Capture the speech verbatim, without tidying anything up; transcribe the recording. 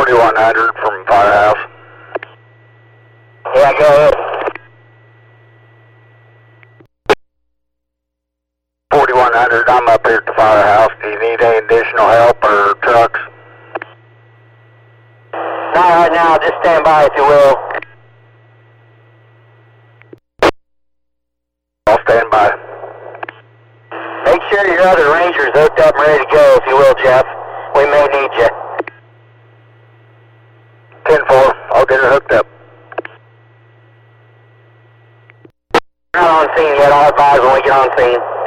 forty-one hundred from Firehouse. Yeah, go ahead. forty-one hundred, I'm up here at the Firehouse. Do you need any additional help or trucks? Not right now, just stand by if you will. I'll stand by. Make sure your other Ranger's hooked up and ready to go if you will, Jeff. We may need you. ten four, I'll get her hooked up. Not on scene yet, I'll advise when we get on scene.